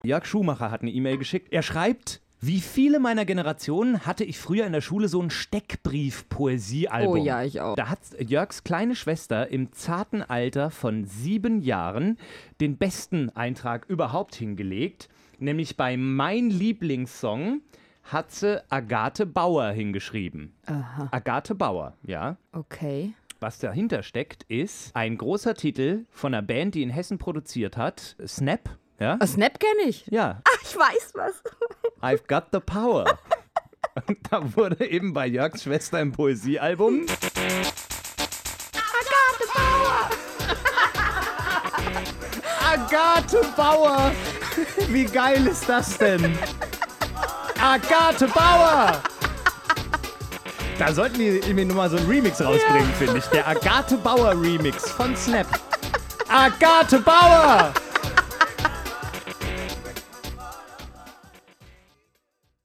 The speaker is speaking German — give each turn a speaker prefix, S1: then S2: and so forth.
S1: Jörg Schumacher hat eine E-Mail geschickt. Er schreibt: Wie viele meiner Generationen hatte ich früher in der Schule so ein Steckbrief-Poesiealbum.
S2: Oh ja, ich auch.
S1: Da hat Jörgs kleine Schwester im zarten Alter von 7 Jahren den besten Eintrag überhaupt hingelegt. Nämlich bei Mein Lieblingssong hat sie Agathe Bauer hingeschrieben.
S2: Aha.
S1: Agathe Bauer, ja.
S2: Okay.
S1: Was dahinter steckt, ist ein großer Titel von einer Band, die in Hessen produziert hat. Snap, ja.
S2: Snap kenne ich.
S1: Ja.
S2: Ach, ich weiß was.
S1: I've got the power. Und da wurde eben bei Jörgs Schwester im Poesiealbum
S2: Agathe Bauer.
S1: Agathe Bauer. Wie geil ist das denn? Agathe Bauer. Da sollten die irgendwie nur mal so einen Remix rausbringen, finde ich. Der Agathe Bauer Remix von Snap. Agathe Bauer.